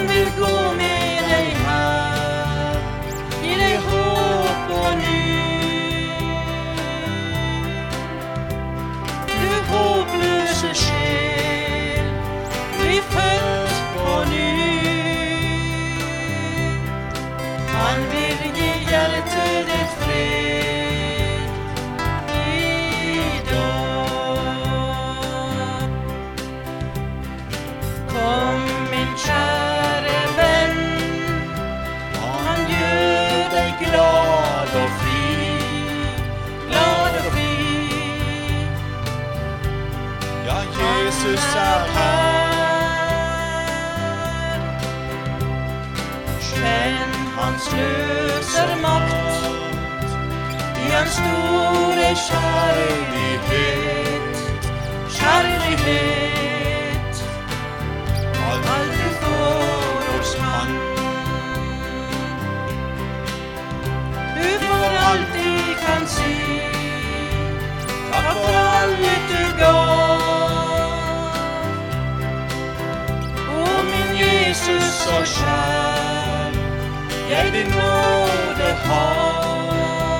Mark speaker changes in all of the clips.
Speaker 1: Han vil gå med deg her, gi deg håp og ny. Du håpløse sjel, bli født på ny. Han vil gi hjertet ditt fred i dag. Kom, min kjære venn, han gjør deg glad og fri, glad og fri.
Speaker 2: Ja, Jesus her.
Speaker 1: Kjenn hans løser makt i hans store kjærlighet, kjærlighet. Alt du får hos han, du for alltid kan si takk for alt du gav. Å, min Jesus så kjær, jeg din nåde har.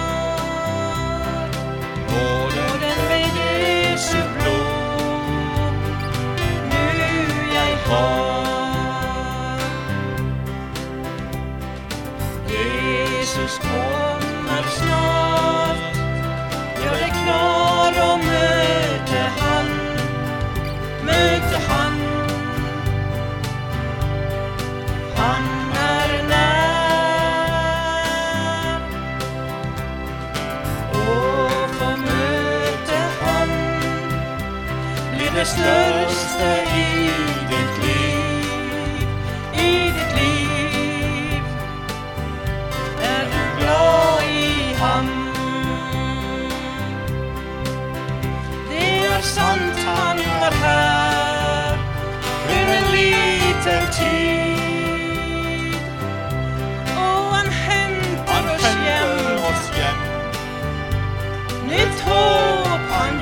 Speaker 1: Nåden ved Jesu blod nu jeg har. Jesus kommer snart, gjør deg klar å møte han, møte han. Han er nær, og få møte han blir det største i ditt liv, i ditt liv. Er du glad i ham? Det er sant han var her for en liten tid. Nytt håp han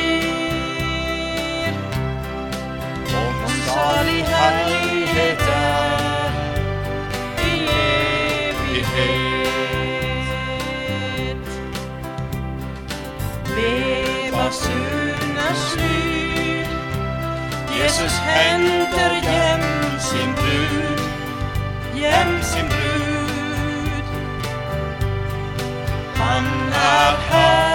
Speaker 1: gir, om salig herlighet er i evighet. Basunernes lyd, Jesus henter hjem sin brud, hjem sin brud. Han er her,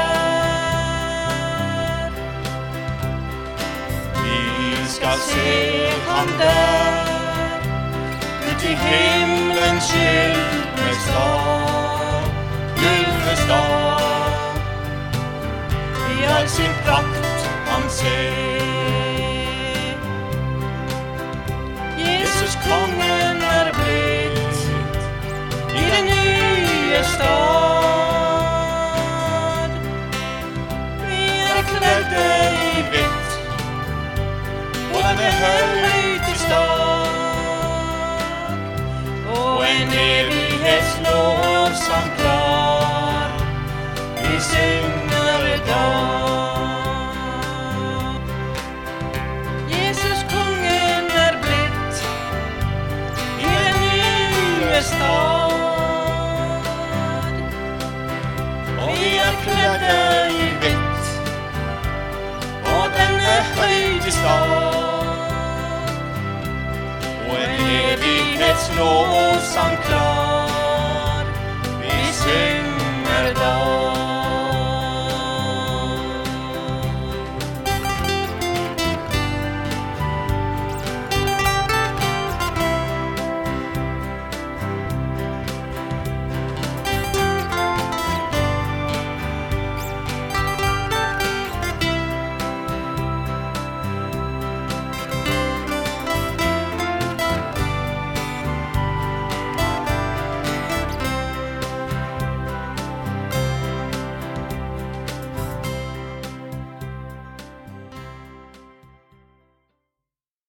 Speaker 1: skal se ham der, ut i himmelens gyldne stad, gyldne stad. I all sin prakt han ser, Jesus kongen er blitt i den nye stad. Vi er kledde i hvitt, denne høytidsdag, og en evighetslovsang klar, vi synger da. Jesus kongen er blitt i den nye stad, og vi er kledde i hvitt, og denne høytidsdag, evighetslovsang klar.